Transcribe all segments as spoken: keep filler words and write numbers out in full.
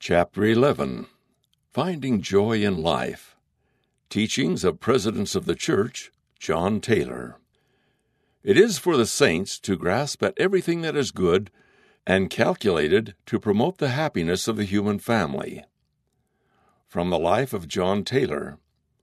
Chapter eleven. Finding Joy in Life. Teachings of Presidents of the Church, John Taylor. It is for the saints to grasp at everything that is good and calculated to promote the happiness of the human family. From the life of John Taylor.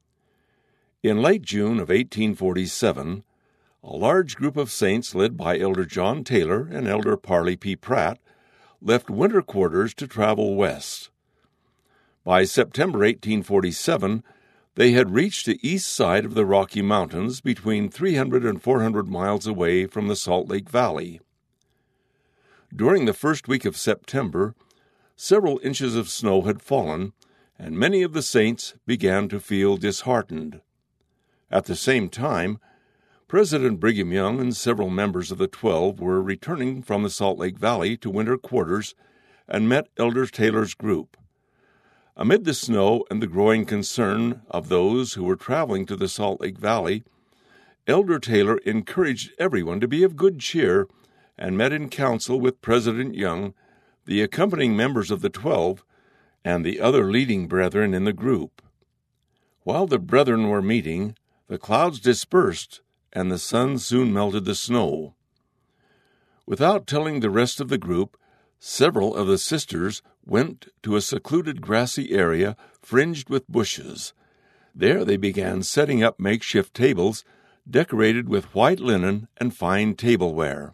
In late June of eighteen forty-seven, a large group of saints led by Elder John Taylor and Elder Parley P. Pratt left winter quarters to travel west. By September eighteen forty-seven, they had reached the east side of the Rocky Mountains between three hundred and four hundred miles away from the Salt Lake Valley. During the first week of September, several inches of snow had fallen, and many of the saints began to feel disheartened. At the same time, President Brigham Young and several members of the Twelve were returning from the Salt Lake Valley to winter quarters and met Elder Taylor's group. Amid the snow and the growing concern of those who were traveling to the Salt Lake Valley, Elder Taylor encouraged everyone to be of good cheer and met in council with President Young, the accompanying members of the Twelve, and the other leading brethren in the group. While the brethren were meeting, the clouds dispersed, and the sun soon melted the snow. Without telling the rest of the group, several of the sisters went to a secluded grassy area fringed with bushes. There they began setting up makeshift tables decorated with white linen and fine tableware.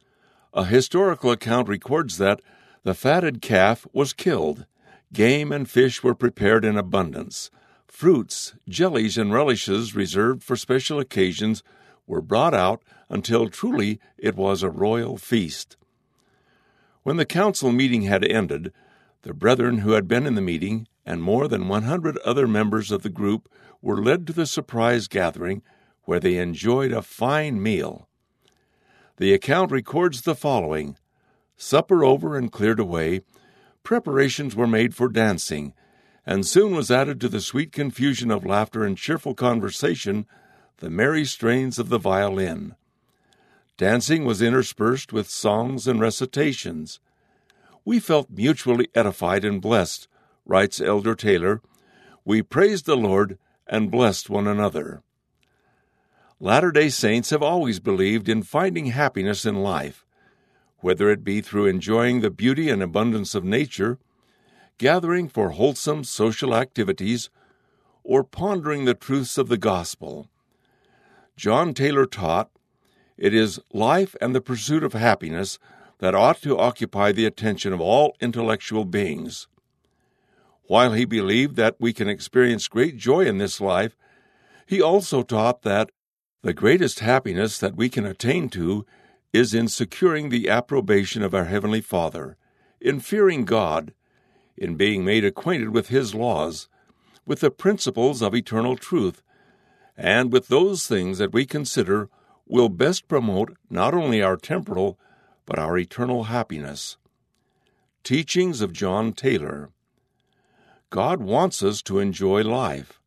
A historical account records that the fatted calf was killed, game and fish were prepared in abundance, fruits, jellies, and relishes reserved for special occasions were brought out until truly it was a royal feast. When the council meeting had ended, the brethren who had been in the meeting and more than one hundred other members of the group were led to the surprise gathering, where they enjoyed a fine meal. The account records the following: supper over and cleared away, preparations were made for dancing, and soon was added to the sweet confusion of laughter and cheerful conversation the merry strains of the violin. Dancing was interspersed with songs and recitations. We felt mutually edified and blessed, writes Elder Taylor. We praised the Lord and blessed one another. Latter-day Saints have always believed in finding happiness in life, whether it be through enjoying the beauty and abundance of nature, gathering for wholesome social activities, or pondering the truths of the gospel. John Taylor taught, it is life and the pursuit of happiness that ought to occupy the attention of all intellectual beings. While he believed that we can experience great joy in this life, he also taught that the greatest happiness that we can attain to is in securing the approbation of our Heavenly Father, in fearing God, in being made acquainted with His laws, with the principles of eternal truth, and with those things that we consider will best promote not only our temporal, but our eternal happiness. Teachings of John Taylor. God wants us to enjoy life.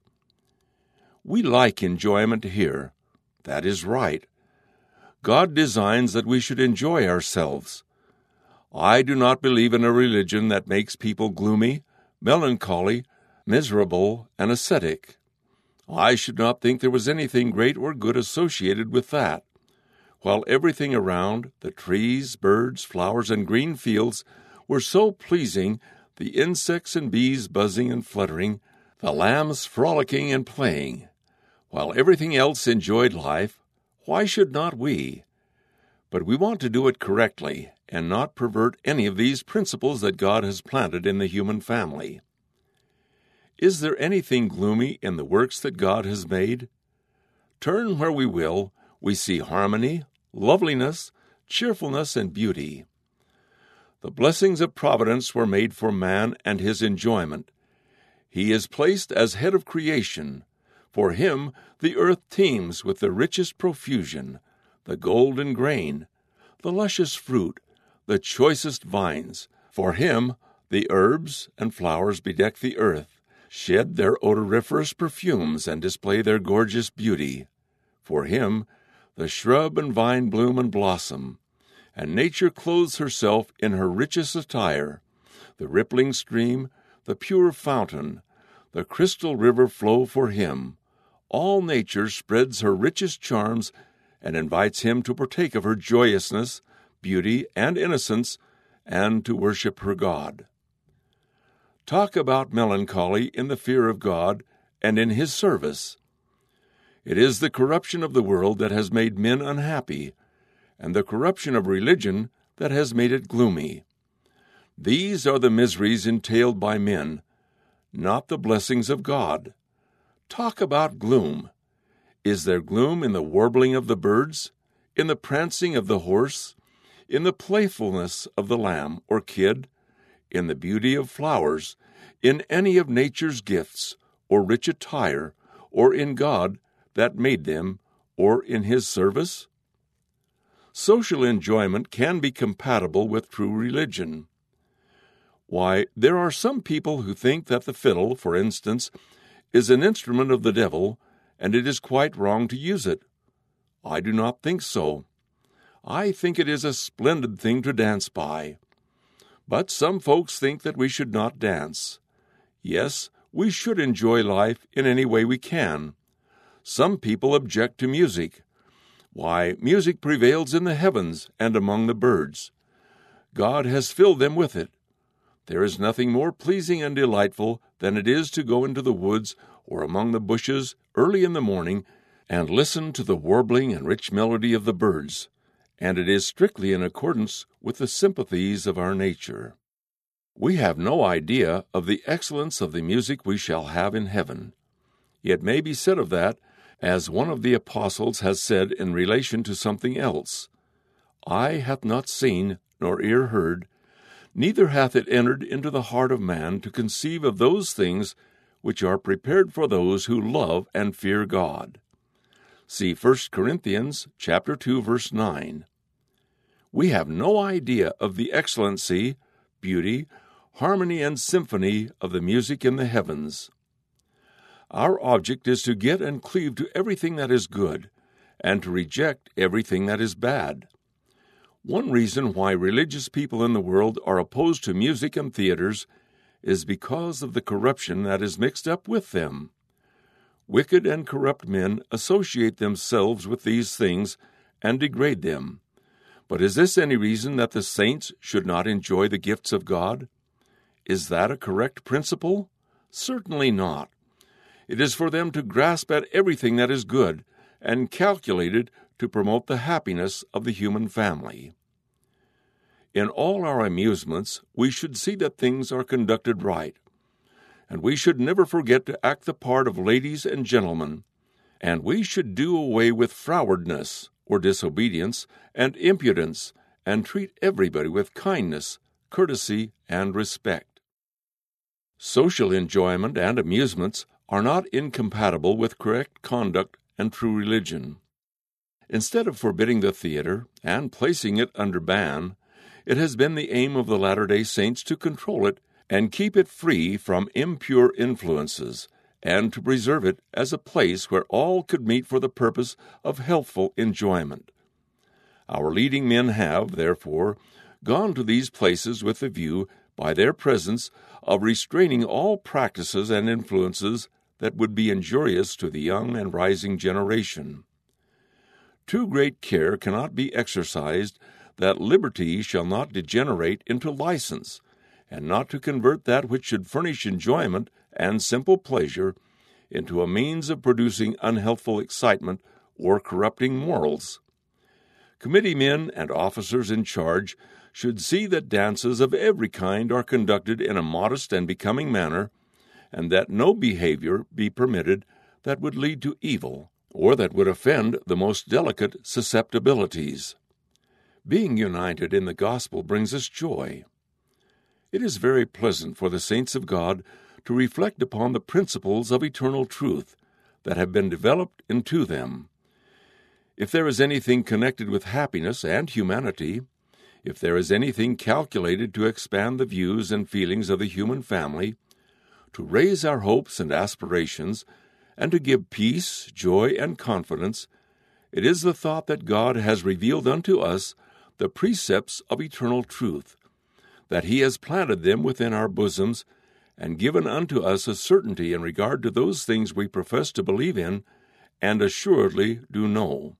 We like enjoyment here. That is right. God designs that we should enjoy ourselves. I do not believe in a religion that makes people gloomy, melancholy, miserable, and ascetic. I should not think there was anything great or good associated with that. While everything around, the trees, birds, flowers, and green fields, were so pleasing, the insects and bees buzzing and fluttering, the lambs frolicking and playing, while everything else enjoyed life, why should not we? But we want to do it correctly, and not pervert any of these principles that God has planted in the human family. Is there anything gloomy in the works that God has made? Turn where we will, we see harmony, loveliness, cheerfulness, and beauty. The blessings of providence were made for man and his enjoyment. He is placed as head of creation. For him the earth teems with the richest profusion, the golden grain, the luscious fruit, the choicest vines. For him the herbs and flowers bedeck the earth, shed their odoriferous perfumes, and display their gorgeous beauty. For him the shrub and vine bloom and blossom, and nature clothes herself in her richest attire, the rippling stream, the pure fountain, the crystal river flow for him. All nature spreads her richest charms and invites him to partake of her joyousness, beauty, and innocence, and to worship her God. Talk about melancholy in the fear of God and in his service. It is the corruption of the world that has made men unhappy, and the corruption of religion that has made it gloomy. These are the miseries entailed by men, not the blessings of God. Talk about gloom. Is there gloom in the warbling of the birds, in the prancing of the horse, in the playfulness of the lamb or kid, in the beauty of flowers, in any of nature's gifts, or rich attire, or in God that made them, or in his service? Social enjoyment can be compatible with true religion. Why, there are some people who think that the fiddle, for instance, is an instrument of the devil, and it is quite wrong to use it. I do not think so. I think it is a splendid thing to dance by. But some folks think that we should not dance. Yes, we should enjoy life in any way we can. Some people object to music. Why, music prevails in the heavens and among the birds. God has filled them with it. There is nothing more pleasing and delightful than it is to go into the woods or among the bushes early in the morning and listen to the warbling and rich melody of the birds, and it is strictly in accordance with the sympathies of our nature. We have no idea of the excellence of the music we shall have in heaven. It may be said of that, as one of the apostles has said in relation to something else, "Eye hath not seen, nor ear heard, neither hath it entered into the heart of man to conceive of those things which are prepared for those who love and fear God." See First Corinthians chapter two, verse nine. We have no idea of the excellency, beauty, harmony, and symphony of the music in the heavens. Our object is to get and cleave to everything that is good, and to reject everything that is bad. One reason why religious people in the world are opposed to music and theaters is because of the corruption that is mixed up with them. Wicked and corrupt men associate themselves with these things and degrade them. But is this any reason that the saints should not enjoy the gifts of God? Is that a correct principle? Certainly not. It is for them to grasp at everything that is good and calculated to promote the happiness of the human family. In all our amusements, we should see that things are conducted right, and we should never forget to act the part of ladies and gentlemen, and we should do away with frowardness or disobedience and impudence, and treat everybody with kindness, courtesy, and respect. Social enjoyment and amusements are not incompatible with correct conduct and true religion. Instead of forbidding the theater and placing it under ban, it has been the aim of the Latter-day Saints to control it and keep it free from impure influences, and to preserve it as a place where all could meet for the purpose of healthful enjoyment. Our leading men have, therefore, gone to these places with the view, by their presence, of restraining all practices and influences that would be injurious to the young and rising generation. Too great care cannot be exercised that liberty shall not degenerate into license, and not to convert that which should furnish enjoyment and simple pleasure into a means of producing unhealthful excitement or corrupting morals. Committee men and officers in charge should see that dances of every kind are conducted in a modest and becoming manner, and that no behavior be permitted that would lead to evil, or that would offend the most delicate susceptibilities. Being united in the gospel brings us joy. It is very pleasant for the saints of God to reflect upon the principles of eternal truth that have been developed into them. If there is anything connected with happiness and humanity, if there is anything calculated to expand the views and feelings of the human family, to raise our hopes and aspirations, and to give peace, joy, and confidence, it is the thought that God has revealed unto us the precepts of eternal truth, that he has planted them within our bosoms, and given unto us a certainty in regard to those things we profess to believe in, and assuredly do know.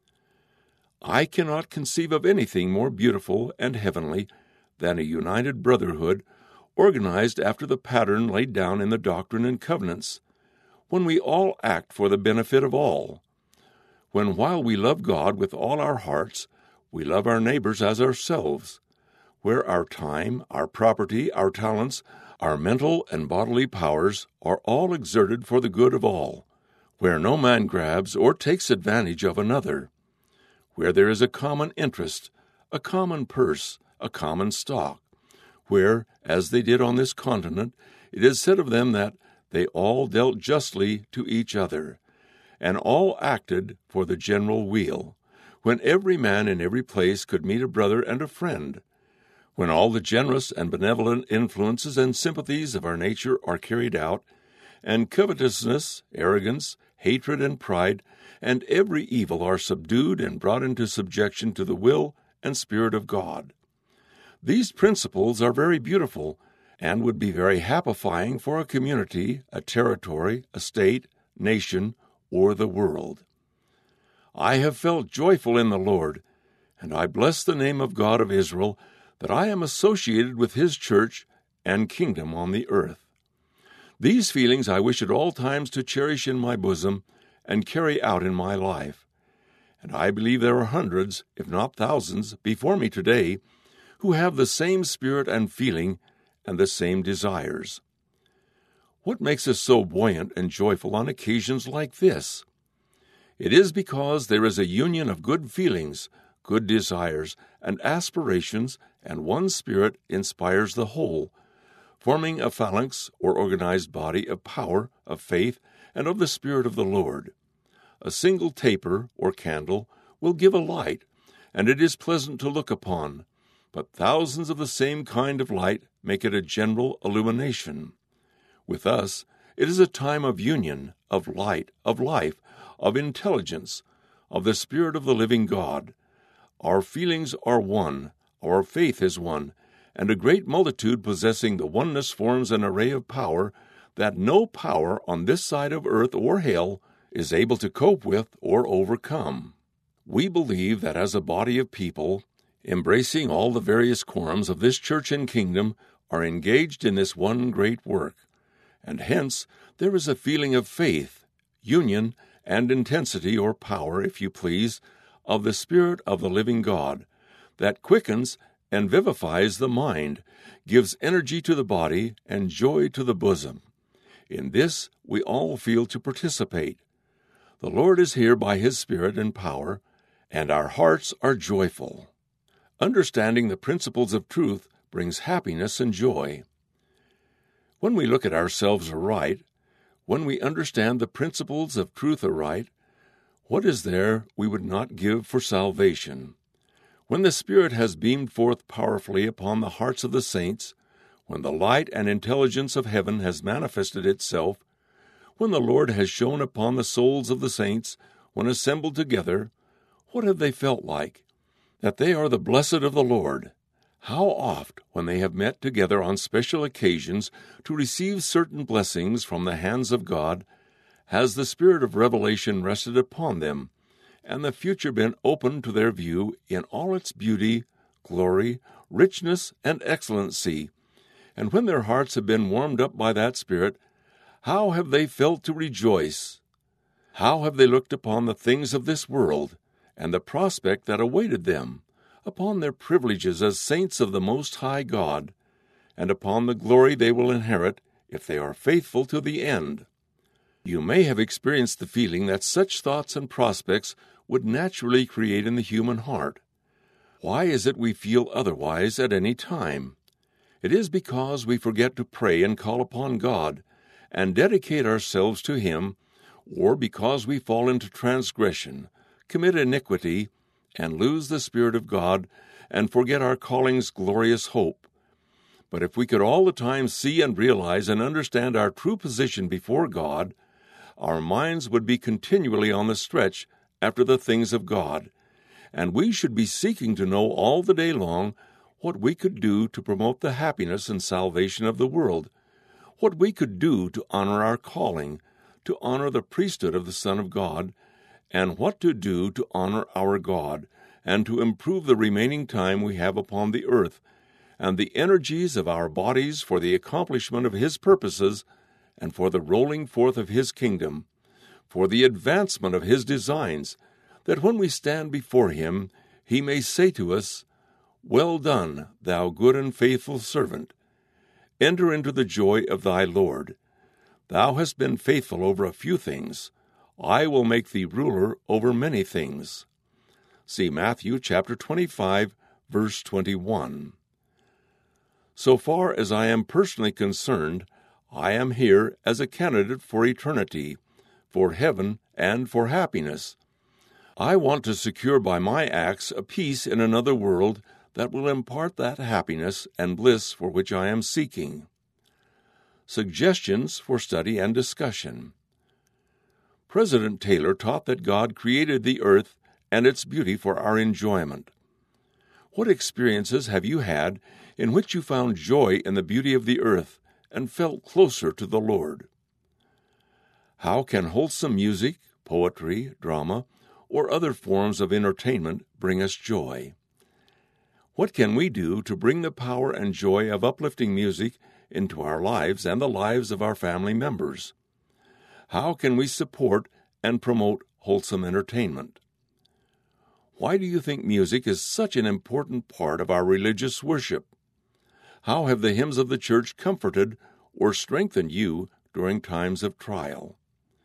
I cannot conceive of anything more beautiful and heavenly than a united brotherhood, organized after the pattern laid down in the Doctrine and Covenants, when we all act for the benefit of all, when while we love God with all our hearts, we love our neighbors as ourselves, where our time, our property, our talents, our mental and bodily powers are all exerted for the good of all, where no man grabs or takes advantage of another, where there is a common interest, a common purse, a common stock, where, as they did on this continent, it is said of them that they all dealt justly to each other, and all acted for the general weal, when every man in every place could meet a brother and a friend, when all the generous and benevolent influences and sympathies of our nature are carried out, and covetousness, arrogance, hatred, and pride, and every evil are subdued and brought into subjection to the will and Spirit of God. These principles are very beautiful, and would be very happifying for a community, a territory, a state, nation, or the world. I have felt joyful in the Lord, and I bless the name of God of Israel, that I am associated with his church and kingdom on the earth. These feelings I wish at all times to cherish in my bosom and carry out in my life. And I believe there are hundreds, if not thousands, before me today who have the same spirit and feeling and the same desires. What makes us so buoyant and joyful on occasions like this? It is because there is a union of good feelings, good desires, and aspirations, and one spirit inspires the whole, forming a phalanx or organized body of power, of faith, and of the Spirit of the Lord. A single taper or candle will give a light, and it is pleasant to look upon, but thousands of the same kind of light make it a general illumination. With us, it is a time of union, of light, of life, of intelligence, of the Spirit of the living God. Our feelings are one, our faith is one, and a great multitude possessing the oneness forms an array of power that no power on this side of earth or hell is able to cope with or overcome. We believe that as a body of people, embracing all the various quorums of this church and kingdom, are engaged in this one great work, and hence there is a feeling of faith, union, and intensity or power, if you please, of the Spirit of the living God, that quickens and vivifies the mind, gives energy to the body, and joy to the bosom. In this we all feel to participate. The Lord is here by his Spirit and power, and our hearts are joyful. Understanding the principles of truth brings happiness and joy. When we look at ourselves aright, when we understand the principles of truth aright, what is there we would not give for salvation? When the Spirit has beamed forth powerfully upon the hearts of the saints, when the light and intelligence of heaven has manifested itself, when the Lord has shone upon the souls of the saints, when assembled together, what have they felt like? That they are the blessed of the Lord. How oft, when they have met together on special occasions to receive certain blessings from the hands of God, has the Spirit of revelation rested upon them, and the future been opened to their view in all its beauty, glory, richness, and excellency. And when their hearts have been warmed up by that Spirit, how have they felt to rejoice? How have they looked upon the things of this world, and the prospect that awaited them, upon their privileges as saints of the Most High God, and upon the glory they will inherit if they are faithful to the end? You may have experienced the feeling that such thoughts and prospects would naturally create in the human heart. Why is it we feel otherwise at any time? It is because we forget to pray and call upon God, and dedicate ourselves to him, or because we fall into transgression, commit iniquity, and lose the Spirit of God, and forget our calling's glorious hope. But if we could all the time see and realize and understand our true position before God, our minds would be continually on the stretch after the things of God, and we should be seeking to know all the day long what we could do to promote the happiness and salvation of the world, what we could do to honor our calling, to honor the priesthood of the Son of God, and what to do to honor our God, and to improve the remaining time we have upon the earth, and the energies of our bodies for the accomplishment of His purposes, and for the rolling forth of His kingdom, for the advancement of His designs, that when we stand before Him, He may say to us, "Well done, thou good and faithful servant. Enter into the joy of thy Lord. Thou hast been faithful over a few things. I will make thee ruler over many things." See Matthew chapter twenty-five, verse twenty-one. So far as I am personally concerned, I am here as a candidate for eternity, for heaven, and for happiness. I want to secure by my acts a peace in another world that will impart that happiness and bliss for which I am seeking. Suggestions for study and discussion. President Taylor taught that God created the earth and its beauty for our enjoyment. What experiences have you had in which you found joy in the beauty of the earth and felt closer to the Lord? How can wholesome music, poetry, drama, or other forms of entertainment bring us joy? What can we do to bring the power and joy of uplifting music into our lives and the lives of our family members? How can we support and promote wholesome entertainment? Why do you think music is such an important part of our religious worship? How have the hymns of the church comforted or strengthened you during times of trial?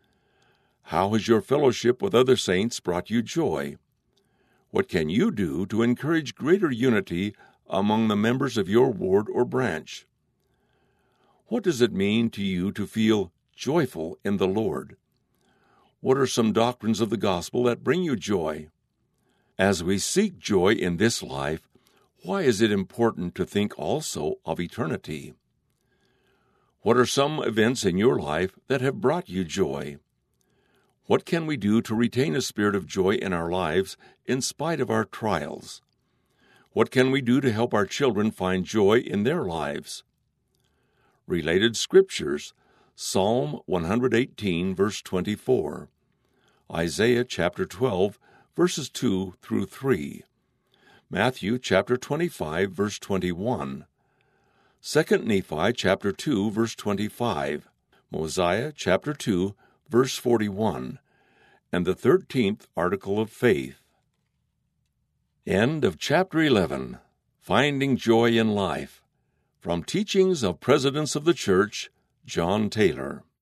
How has your fellowship with other saints brought you joy? What can you do to encourage greater unity among the members of your ward or branch? What does it mean to you to feel joyful in the Lord? What are some doctrines of the gospel that bring you joy? As we seek joy in this life, why is it important to think also of eternity? What are some events in your life that have brought you joy? What can we do to retain a spirit of joy in our lives in spite of our trials? What can we do to help our children find joy in their lives? Related scriptures: Psalm one eighteen, verse twenty-four, Isaiah chapter twelve, verses two through three, Matthew chapter twenty-five, verse twenty-one, Second Nephi chapter two, verse twenty-five, Mosiah chapter two, verse forty-one, and the thirteenth article of faith. End of chapter eleven. Finding Joy in Life. From Teachings of Presidents of the Church, John Taylor.